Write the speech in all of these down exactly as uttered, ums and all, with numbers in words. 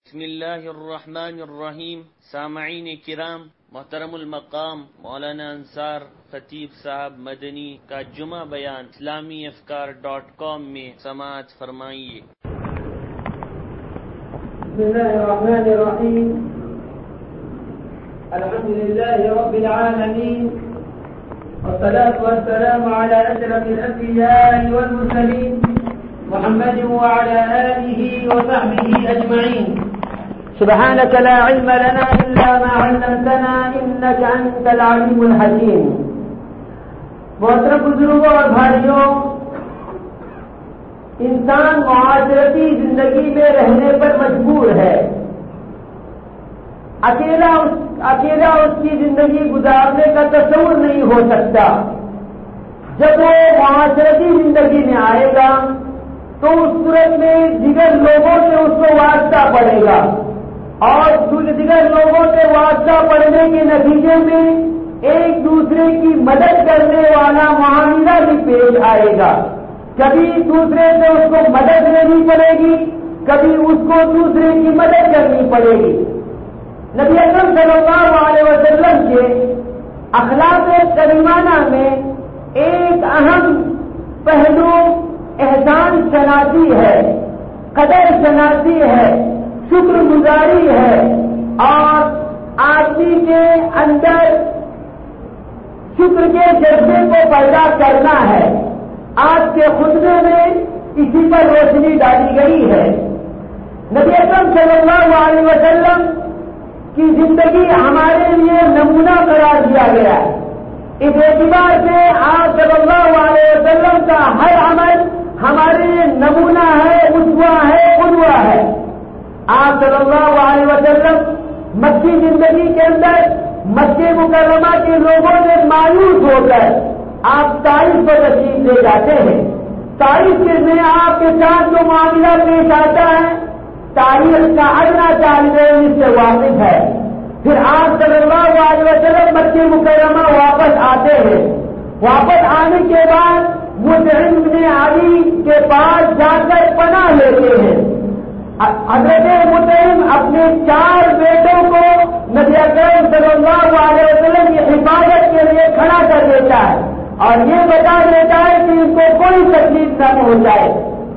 بسم اللہ الرحمن الرحیم. سامعین کرام، محترم المقام مولانا انصار خطیب صاحب مدنی کا جمعہ بیان اسلامی افکار ڈاٹ کام میں سماعت فرمائیے. بسم اللہ الرحمن الرحیم. الحمد للہ رب العالمین، والصلاة والسلام على أشرف الأنبياء والمرسلين محمد وعلى آله وصحبه أجمعين. سبحانك لا علم لنا إلا ما علمتنا إنك أنت العليم الحكيم. محترم بزرگوں اور بھائیوں، انسان معاشرتی زندگی میں رہنے پر مجبور ہے. اکیلا اس اکیلا اس کی زندگی گزارنے کا تصور نہیں ہو سکتا. جب وہ معاشرتی زندگی میں آئے گا تو اس صورت میں دیگر لوگوں سے اس کو واسطہ پڑے گا، اور دیگر لوگوں سے واسطہ پڑنے کے نتیجے میں ایک دوسرے کی مدد کرنے والا معاملہ بھی پیش آئے گا. کبھی دوسرے سے اس کو مدد لینی پڑے گی، کبھی اس کو دوسرے کی مدد کرنی پڑے گی. نبی اکرم صلی اللہ علیہ وسلم کے اخلاق کریمانہ میں ایک اہم پہلو احسان شناسی ہے، قدر شناسی ہے، شکر گزاری ہے، اور آدمی کے اندر شکر کے جذبے کو پیدا کرنا ہے. آج کے خطبے میں اسی پر روشنی ڈالی گئی ہے. نبی اکرم صلی اللہ علیہ وسلم کی زندگی ہمارے لیے نمونہ قرار دیا گیا ہے. اس اعتبار سے آپ صلی اللہ علیہ وسلم کا ہر عمل ہمارے لیے نمونہ ہے، اسوہ ہے، قدوہ ہے. آپ صلی اللہ علیہ وسلم مکی زندگی کے اندر مکہ مکرمہ کے لوگوں سے مایوس ہو کر آپ طائف پر تشریف لے جاتے ہیں. طائف کے میں آپ کے ساتھ جو معاملہ پیش آتا ہے تاریخ کا ادنا طالب علم اس سے واقف ہے. پھر آپ صلی اللہ علیہ وسلم مکہ مکرمہ واپس آتے ہیں. واپس آنے کے بعد مطعم بن عدی کے پاس جا کر پناہ لیتے ہیں. حضرت مطعم اپنے چار بیٹوں کو نبی اکرم صلی اللہ علیہ وسلم کی حفاظت کے لیے کھڑا کر دیتا ہے اور یہ بتا دیتا ہے کہ ان کو کوئی تکلیف نہ پہنچائے.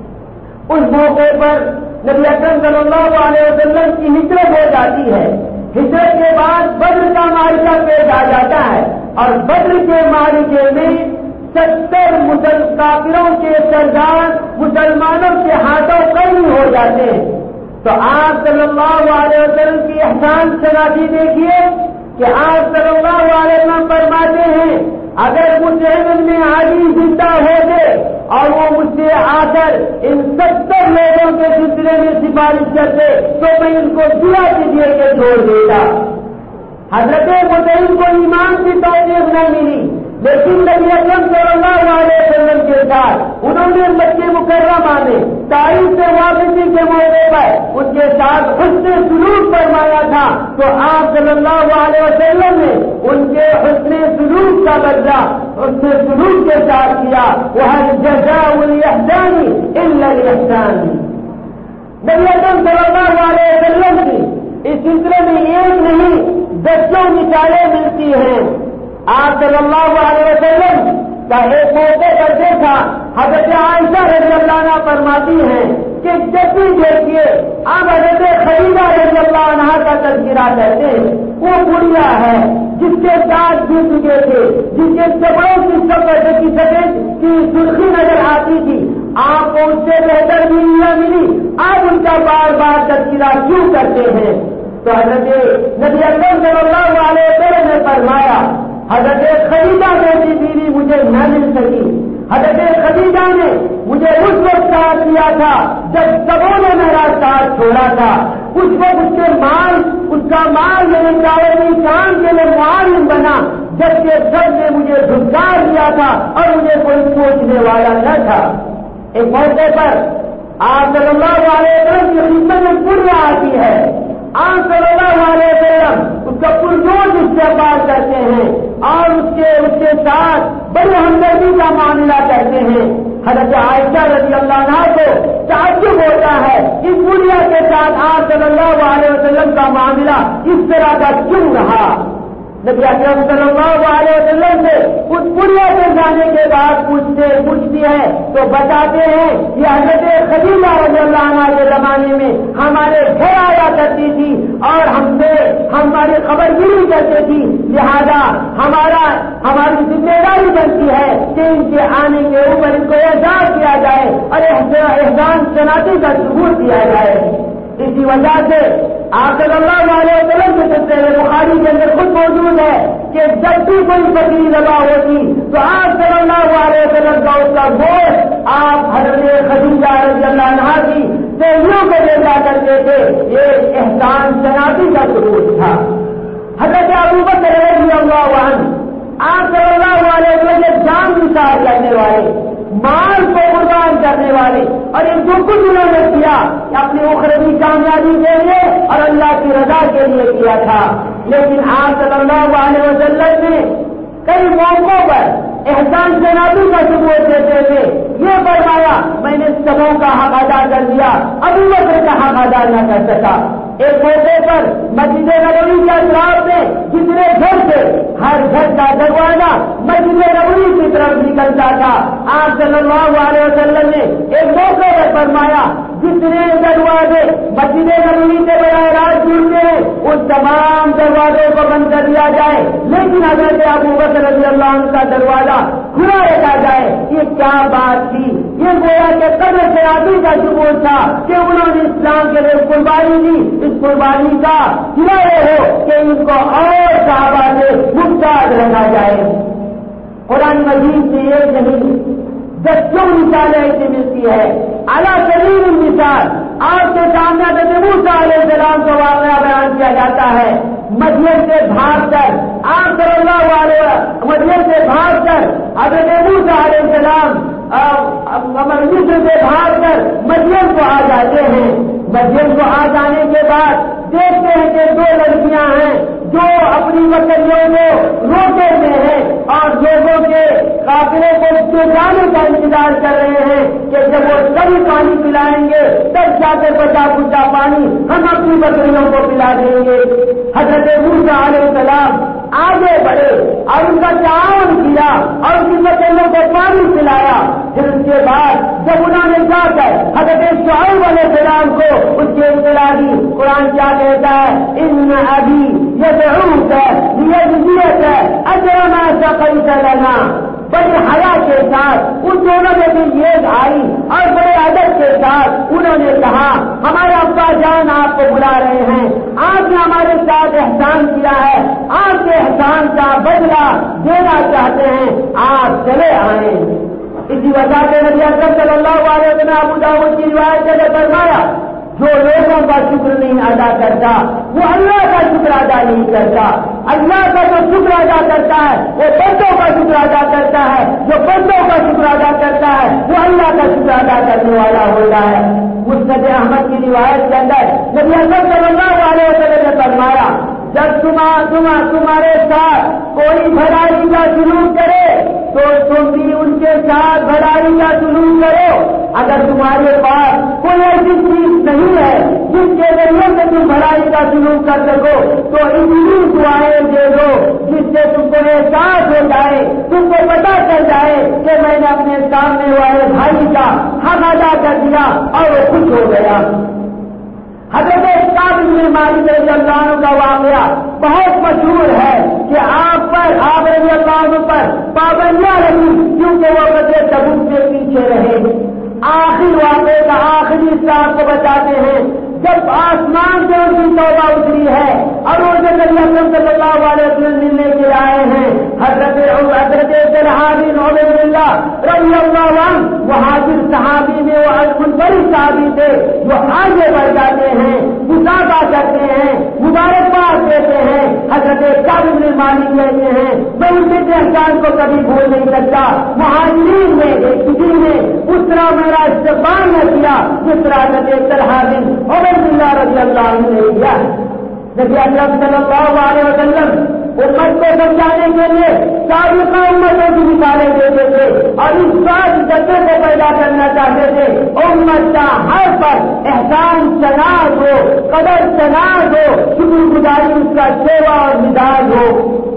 اس موقع پر نبی اکرم صلی اللہ علیہ وسلم کی ہجرت ہو جاتی ہے. ہجرت کے بعد بدر کا معرکہ پیش آ جاتا ہے، اور بدر کے معرکے میں ستر کافروں کے سردار مسلمانوں کے ہاتھوں قتل ہو جاتے ہیں. تو آپ صلی اللہ علیہ وسلم کی احسان شناسی دیکھیے کہ آپ صلی اللہ علیہ وسلم فرماتے ہیں اگر مطعم بن عدی زندہ ہوتے اور وہ مجھ سے آ کر ان ستر لوگوں کے سلسلے میں سفارش کرتے تو میں ان کو دیا کے دیے کے چھوڑ دیتا. حضرت مطعم کو ایمان کی توفیق نہ ملی، لیکن نبی اکرم صلی اللہ علیہ وسلم کے ساتھ انہوں نے مکہ مکرمہ میں طائف سے واپسی کے موقع پر ان کے ساتھ حسن سلوک فرمایا تھا. تو آپ صلی اللہ علیہ وسلم نے ان کے حسن سلوک کا بدلہ حسن سلوک کے ساتھ کیا. وَهَلْ جَزَاءُ الْإِحْسَانِ إِلَّا الْإِحْسَانُ. نبی اکرم صلی اللہ علیہ وسلم کی اس سلسلے میں ایک نہیں دسوں مثالیں ملتی ہیں. آپ صلی اللہ علیہ وسلم کا ایک موقع پر دیکھا حضرت عائشہ رضی اللہ عنہ فرماتی ہیں کہ جب بھی دیکھیے آپ حضرت خدیجہ رضی اللہ عنہ کا تذکرہ کرتے ہیں. وہ بڑھیا ہے جس کے دانت بھی چکے تھے، جس کے چپڑوں کی سفید کی سفید کی سرخی نظر آتی تھی. آپ کو اس سے بہتر بھی نہ ملی، آپ ان کا بار بار تذکرہ کیوں کرتے ہیں؟ تو حضرت نبی اکرم صلی اللہ علیہ وسلم نے فرمایا حضرت خدیجہ جیسی بیوی مجھے نہ مل سکی. حضرت خدیجہ نے مجھے اس وقت ساتھ دیا تھا جب سبوں نے میرا ساتھ چھوڑا تھا. اس وقت اس کے مال اس کا مال میرے دعوتی کام کے لیے معاون بنا، جبکہ سب نے مجھے دھکار دیا تھا اور مجھے کوئی سوچنے والا نہ تھا. ایک موقع پر آپ صلی اللہ علیہ وسلم کی خدمت میں پوریا آتی ہے. آپ صلی اللہ علیہ وسلم اس کا پرجوش استقبال کرتے ہیں اور اس کے اس کے ساتھ بڑی ہمدردی کا معاملہ کرتے ہیں. حضرت عائشہ رضی اللہ عنہا کو تعجب ہوتا ہے اس بڑھیا کے ساتھ آپ صلی اللہ علیہ وسلم کا معاملہ اس طرح کا کیوں رہا. نبی اکرم صلی اللہ علیہ وسلم سے اس بڑھیا کے جانے کے بعد پوچھتے پوچھتی ہے تو بتاتے ہیں کہ حضرت خدیجہ رضی اللہ عنہا کے زمانے میں ہمارے گھر آیا کرتی تھی اور ہم سے ہماری خبر گیری کرتی تھی، لہذا ہمارا ہماری ذمہ داری بنتی ہے کہ ان کے آنے کے اوپر ان کو اعزاز کیا جائے اور احسان شناسی کا ثبوت دیا جائے. اسی وجہ سے آپ صلی اللہ علیہ وسلم کے سلسلے بخاری کے اندر خود موجود ہے کہ جب بھی کوئی فقیر ذبح ہوتی تو آپ صلی اللہ علیہ وسلم کا اس کا گوشت آپ حضرت خدیجہ رضی اللہ عنہا کی سہیلیوں کو لے جا کرتے تھے. یہ احسان شناسی کا ثبوت تھا. حضرت ابو بکر رضی اللہ عنہ آپ صلی اللہ علیہ وسلم کے جان نثار کرنے والے، مال کو قربان کرنے والے، اور یہ جو کچھ انہوں نے کیا اپنی اخروی کامیابی کے لیے اور اللہ کی رضا کے لیے کیا تھا. لیکن آپ صلی اللہ علیہ وسلم نے کئی موقعوں پر احسان شناسی کا ثبوت دیتے تھے. یہ فرمایا میں نے سبوں کا حق ادا کر دیا، ابو بکر کا حق ادا نہ کر سکا. ایک موقع پر مسجد نبوی کے اطراف میں جتنے گھر تھے ہر گھر کا دروازہ مسجد نبوی کی طرف نکلتا تھا. آپ صلی اللہ علیہ وسلم نے ایک موقع پر فرمایا جتنے دروازے مسجد نبوی سے براہ راست جڑتے ہیں ان تمام دروازوں کو بند کر دیا جائے، لیکن حضرت ابو بکر رضی اللہ عنہ کا دروازہ کھلا رکھا جائے. یہ کیا بات تھی؟ یہ گویا کہ قدر شناسی کا ثبوت تھا کہ انہوں نے اسلام کے لیے قربانی دی. اس قربانی کا سنائے ہو کہ ان کو اور صحابہ سے محتاج رکھا جائے. قرآن مجید سے ایک نہیں دسوں مثالیں ایسی ملتی ہے. اعلیٰ ترین مثال آپ کے سامنے حضرت موسیٰ علیہ السلام کا واقعہ بیان کیا جاتا ہے. مدین سے بھاگ کر آپ صلی اللہ علیہ مدین سے بھاگ کر حضرت موسیٰ علیہ السلام مصر سے بھاگ کر مدین کو آ جاتے ہیں. مدین کو آ جانے کے بعد دیکھتے ہیں کہ دو لڑکیاں ہیں جو اپنی بکریوں کو روکے ہوئے ہیں اور لوگوں کے قافلے کو چرانے کا انتظار کر رہے ہیں کہ جب وہ سبھی پانی پلائیں گے تب جا کے بچا کچا پانی ہم اپنی بکریوں کو پلا دیں گے. حضرت موسیٰ علیہ السلام آگے بڑھے اور ان کا تعاون کیا اور ان کی بکریوں کو پانی پلایا. پھر اس کے بعد جب انہوں نے جا کر حضرت شعیب علیہ السلام کو اس کی اطلاع دی، قرآن کیا کہتا ہے؟ ان ابی یدعوک لیجزیک اجر ما سقیت لنا. بڑی حیا کے ساتھ ان دونوں نے بھی یہ آئی اور بڑے ادب کے ساتھ انہوں نے کہا ہمارے ابا جان آپ کو بلا رہے ہیں، آپ نے ہمارے ساتھ احسان کیا ہے، آپ کے احسان کا بدلہ دینا چاہتے ہیں، آپ چلے آئیں. اسی وجہ سے نبی اکرم صلی اللہ علیہ وسلم ابو داؤد کی روایت سے فرمایا جو لوگوں کا شکر نہیں ادا کرتا وہ اللہ کا شکر ادا نہیں کرتا. اللہ کا جو شکر ادا کرتا ہے وہ بندوں کا شکر ادا کرتا ہے، جو بندوں کا شکر ادا کرتا ہے وہ اللہ کا شکر ادا کرنے والا ہوتا ہے. مسند احمد کی روایت کے اندر نبی اکرم صلی اللہ علیہ وسلم نے فرمایا جب تمہارے ساتھ کوئی بھلائی کا سلوک کرے تو تم بھی ان کے ساتھ بھلائی کا سلوک کرو. اگر تمہارے پاس کوئی ایسی چیز نہیں ہے جس کے ذریعے سے تم بھلائی کا سلوک کر سکو تو اتنی دعائیں دے دو جس سے تم کو احساس ہو جائے، تم کو پتا چل جائے کہ میں نے اپنے سامنے والے بھائی کا حق ادا کر دیا اور وہ خوش ہو گیا. حضرت کعب بن مالک رضی اللہ عنہ کا واقعہ بہت مشہور ہے کہ آپ پر آپ رضی اللہ عنہ پر پابندیاں رہی کیونکہ وہ غزوہ تبوک سے پیچھے رہے. آخر واقعے کا آخری حصہ آپ کو بتاتے ہیں جب آسمان سے ان کی توبہ اتری ہے اور وہ جب نبی اکرم صلی اللہ علیہ وسلم ملنے کے آئے ہیں. حضرت حضرت طلحہ بن عبید اللہ رضی اللہ عنہ مہاجر صحابی میں وہ منفرد صحابی تھے جو آگے بڑھ جاتے ہیں، مسابقہ کرتے ہیں، مبارکباد دیتے ہیں. حضرت کعب بن مالک کہتے ہیں میں ان کے احسان کو کبھی بھول نہیں سکتا. مہاجرین میں کسی نے اس طرح میرا استقبال نہ کیا جس طرح حضرت طلحہ بن عبید اللہ رضی اللہ عنہ نے کیا. نبی اکرم صلی اللہ علیہ وسلم امت کو سمجھانے کے لیے سابقہ امتوں کی مثالیں دیتے تھے اور اس بات جذبے کو پیدا کرنا چاہتے تھے امت کا ہر پر احسان شناس ہو، قدر شناس ہو، شکر گزاری اس کا سیوا اور مزاج ہو۔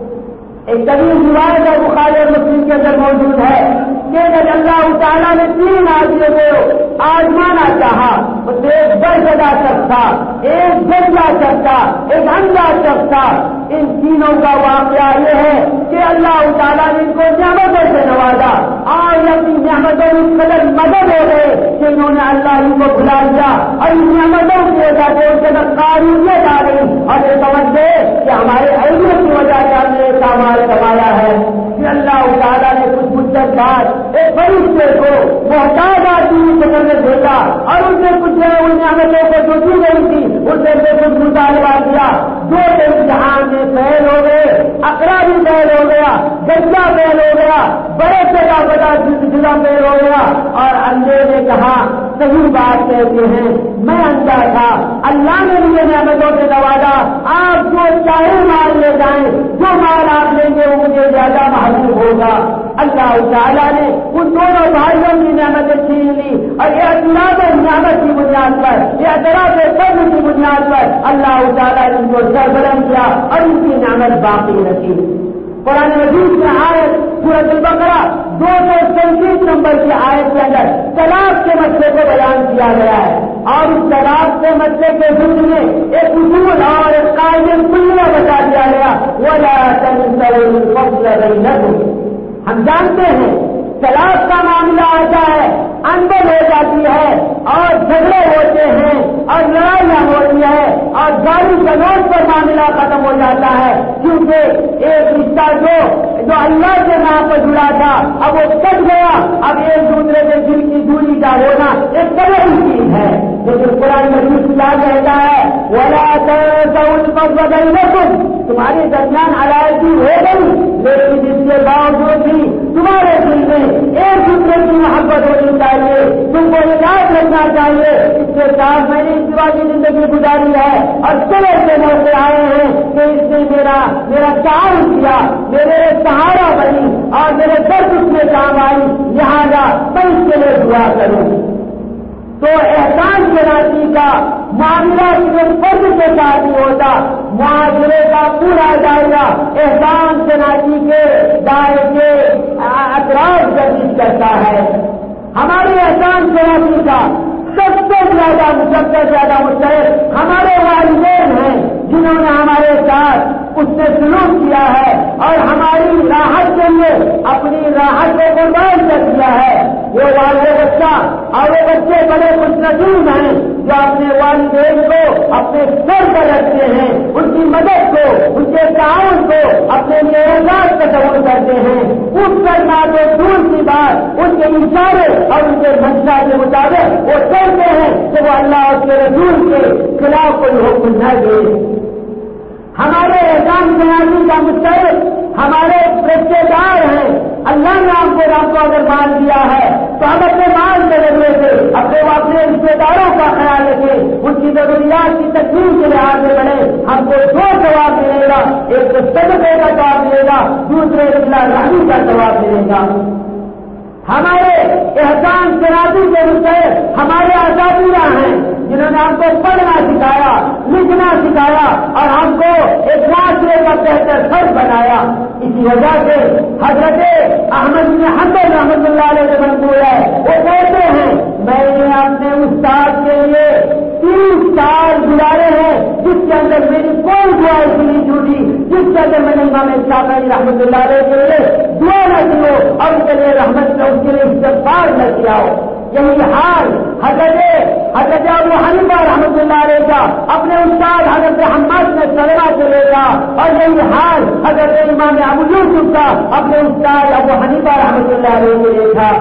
ایک طویل روایت ہے بخاری اور مسلم کے اندر موجود ہے کہ جب اللہ تعالیٰ نے تین آدمیوں کو آزمانا چاہا تو ایک برزدہ شخص تھا، ایک گنجا شخص تھا، ایک اندھا شخص تھا۔ ان تینوں کا واقعہ یہ ہے کہ اللہ تعالیٰ نے ان کو نعمتوں سے نوازا اور اپنی نعمتوں میں قدر مدد ہو گئے کہ انہوں نے اللہ ہی کو بھلا دیا اور ان نعمتوں کی وجہ سے ان کے اندر قابلیت آ گئی اور یہ سمجھ گئے کہ ہمارے علم کی وجہ سے ہم نے کمال کمایا ہے۔ کہ اللہ تعالیٰ نے کچھ مدت بعد ایک فرشتے کو محتاج آدمی کی شکل میں بھیجا اور ان سے کچھ ان نعمتوں کو جو دی گئی تھی ان سے کچھ مطالبہ کیا۔ جو امتحان میں فیل ہو گئے، اقرا بھی فیل ہو گیا، گنجا فیل ہو گیا، بڑے جگہ بڑا جگہ فیل ہو گیا اور اندھے نے کہا صحیح بات کہتے ہیں میں اندھا تھا، اللہ نے مجھے نعمتوں سے نوازا، آپ جو چاہے مال لے جائیں، جو مال آپ لیں گے وہ مجھے زیادہ محبوب ہوگا۔ اللہ تعالیٰ نے ان دونوں بھائیوں کی نعمتیں چھین لی اور یہ اعتراف نعمت کی بنیاد پر، یہ اعتراف فضل کی بنیاد پر اللہ تعالیٰ نے ان کو سربلند کیا اور ان کی نعمت باقی رکھی۔ قرآن مجید میں آیت سورۃ البقرہ دو سو سینتیس نمبر کی آیت کے اندر طلاق کے مسئلے کو بیان کیا گیا ہے اور اس طلاق کے مسئلے کے ضمن میں ایک اصول اور ایک قاعدہ کلیہ بتا دیا گیا وَلَا تَنْسَوْا الْفَضْلَ بَيْنَكُمْ۔ ہم جانتے ہیں طلاق کا معاملہ آتا ہے، انبل ہو جاتی ہے اور جھگڑے ہوتے ہیں اور لڑائیاں ہوتی ہے اور گالی گلوچ پر معاملہ ختم ہو جاتا ہے کیونکہ ایک رشتہ جو جو اللہ کے نام پر جڑا تھا اب وہ کٹ گیا، اب ایک دوسرے کے دل کی دوری کا ہونا ایک بڑی چیز ہے۔ لیکن قرآن مجید کیا کہتا ہے وَلَا تَنْسَوْا الْفَضْلَ بَيْنَكُمْ، تمہارے درمیان علیحدگی ہو گئی لیکن اس کے باوجود بھی تمہارے دل میں ایک دوسرے کی محبت ہونی چاہیے، تم کو یاد رکھنا چاہیے اس کے ساتھ میں نے ازدواجی زندگی گزاری ہے اور چلے سے موقع آئے ہیں کہ اس نے میرا میرا تعاون کیا، میرے سہارا بنی اور میرے درد اس میں کام آئی، لہٰذا میں اس کے لیے دعا کروں۔ تو احسان شناسی کا معاملہ صرف فرد کے ساتھ نہیں ہوتا، معاشرے کا پورا دائرہ احسان شناسی کے دائرے کے اطراف گردش کرتا ہے۔ ہمارے احسان شناسی کا سب سے زیادہ سب سے زیادہ مستحق ہمارے والدین ہیں جنہوں نے ہمارے ساتھ اس نے سلوک کیا ہے اور ہماری راحت کے لیے اپنی راحت کو قربان کر دیا ہے۔ وہ والد بچہ اور وہ بچے بڑے خوش نصیب ہیں جو اپنے والدین کو اپنے سر پر رکھتے ہیں، ان کی مدد کو، ان کے تعاون کو اپنے لیے اعزاز تصور کرتے ہیں۔ اس کرنا تو دور کی بات ان کے اشارے اور ان کے منشا کے مطابق وہ کرتے ہیں کہ وہ اللہ اور اس کے رسول کے خلاف کوئی حکم نہ دے۔ ہمارے احسان شناسی کا مستحق ہمارے رشتے دار ہیں۔ اللہ نے آپ کو آپ کو اگر مال دیا ہے تو ہم اپنے مال کے ذریعے سے اپنے اپنے رشتے داروں کا خیال رکھیں، ان کی ضروریات کی تکمیل کے لحاظ سے بڑھیں۔ ہم کو دو ثواب ملے گا، ایک تو صدقے کا ثواب ملے گا، دوسرے صلہ رحمی کا ثواب ملے گا۔ ہمارے احسان شناسی کے مستحق ہمارے اساتذہ ہیں جنہوں نے ہم کو پڑھنا سکھایا، لکھنا سکھایا اور ہم کو ایک معاشرے کا بہتر فرد بنایا۔ اسی وجہ سے حضرت احمد بن حنبل رحمۃ اللہ علیہ سے منقول ہے، وہ کہتے ہیں میں نے اپنے استاد کے لیے تیس سال گزارے ہیں جس کے اندر میری کوئی دعا نہیں چھوٹی، جس کے اندر میں نے امام شافعی رحمۃ اللہ علیہ کے لیے دعا نہ کی ہو اور اس کے لیے رحمت نہ اس کے لیے استغفار نہ کیا ہو۔ یہی حال حضرت حضرت ابو حنیفہ رحمۃ اللہ علیہ کا اپنے استاد حضرت حماد نے سلمہ سے لے گا اور یہی حال حضرت امام ابو یوسف کا اپنے استاد ابو حنیفہ رحمۃ اللہ علیہ سے لے گا۔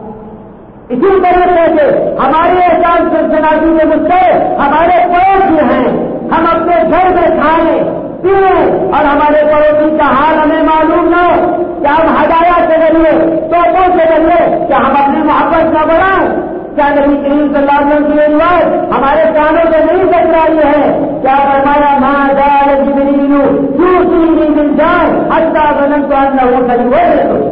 اسی طرح سے ہمارے احسان شناسی کے مستحق ہمارے پڑوسی ہیں۔ ہم اپنے گھر میں کھائیں پیئیں اور ہمارے پڑوسی کا حال ہمیں معلوم نہ ہو، کیا ہم ہدایہ سے ذریعے توپوں سے ذریعے کیا ہم اپنی محبت نہ بڑھائیں؟ کیا نبی کریم صلی اللہ علیہ وسلم کی روایت ہمارے کانوں سے نہیں ٹکرائی ہے؟ کیا فرمایا ما زال جبریل یوصینی بالجار ظننت انه سيورث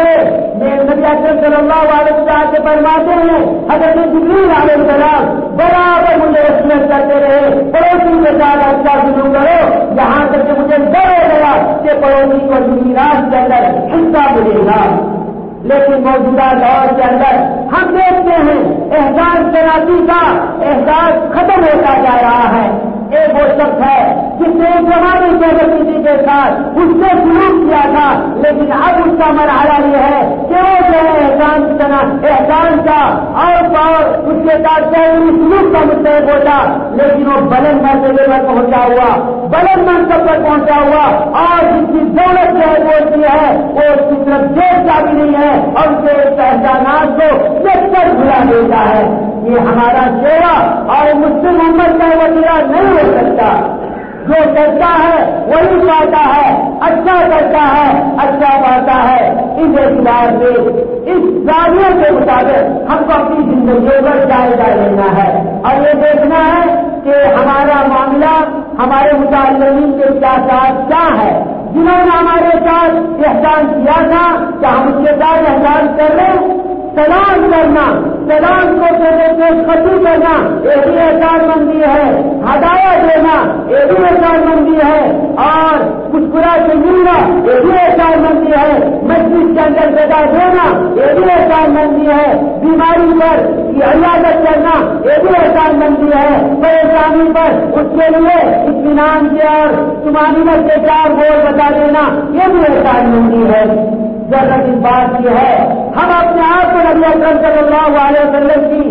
نبی اکرم صلی اللہ علیہ وسلم سے فرماتے ہیں حضرت جبریل علیہ السلام برابر مجھے وصیت کرتے رہے پڑوسی کے ساتھ اچھا سلوک کرو، یہاں تک کہ مجھے ڈر ہو گیا کہ پڑوسی کو میراث کے اندر حصہ ملے گا۔ لیکن موجودہ دور کے اندر ہم دیکھتے ہیں احسان شناسی کا احساس ختم ہوتا جا رہا ہے۔ ایک وہ شخص ہے جس نے ایک زمانے کے کسی کے ساتھ اس سے سلوک کیا تھا، لیکن اب اس کا مرحلہ یہ ہے کہ وہ جو ہے احسان سنا احسان کا اور اس کے ساتھ سلوک کا مستحق ہوتا، لیکن وہ بلند مرتبے پر پہنچا ہوا، بلند منصب پر پہنچا ہوا، اور جس کی دولت جو ہے بولتی ہے وہ اس کی طرف دیکھتا بھی نہیں ہے اور اس کے احسانات کو دیکھ کر بھلا دیتا ہے۔ یہ ہمارا چہرہ اور مسلم امت کا وسیلہ نہیں ہو سکتا۔ جو کرتا ہے وہی پاتا ہے، اچھا کرتا ہے اچھا پاتا ہے۔ اس اعتبار سے اس زاویے کے مطابق ہم کو اپنی زندگی پر جائزہ لینا ہے اور یہ دیکھنا ہے کہ ہمارا معاملہ ہمارے متعلقین کے ساتھ کیا ہے۔ جنہوں نے ہمارے ساتھ احسان کیا تھا کہ ہم اس کے ساتھ احسان کر رہے ہیں، سلام کرنا، سلام کو پیش قدمی کرنا یہ بھی احسان مندی ہے، ہدایت دینا یہ بھی احسان مندی ہے، اور مسکرا کے ملنا یہ بھی احسان مندی ہے، مسجد کے اندر جگہ دینا یہ بھی احسان مندی ہے، بیماری پر عیادت کرنا یہ بھی احسان مندی ہے، پریشانی پر اس کے لیے اطمینان کے اور طمانینت کے چار بول بتا دینا یہ بھی احسان مندی ہے۔ ضرورت اس بات کی ہے ہم اپنے آپ کو نبی اکرم صلی اللہ علیہ وسلم کی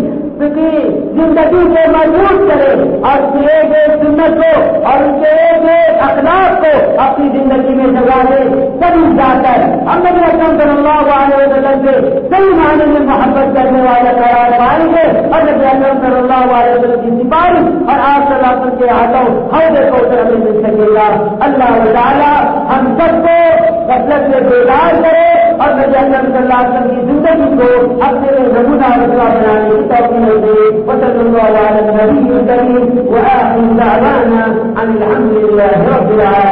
زندگی کو مضبوط کریں اور اس کی ایک ایک سنت کو اور اس کے ایک ایک اخلاق کو اپنی زندگی میں جگہ دیں، تبھی جا کر ہم نبی اکرم صلی اللہ علیہ وسلم سے صحیح معنی میں محبت کرنے والا قرار پائیں گے اور نبی اکرم صلی اللہ علیہ وسلم کی سفارش اور آپ صلی اللہ علیہ وسلم کے ہاتھوں حوض کوثر ہمیں مل سکے گا۔ اللہ تعالیٰ ہم سب کو غفلت سے بیدار کرے اور نبی اکرم صلی اللہ علیہ وسلم کی زندگی کو اپنے نمونہ رسوا بنانے کی توفیق وصلى الله على النبي الكريم وآخر دعوانا أن الحمد لله رب العالمين۔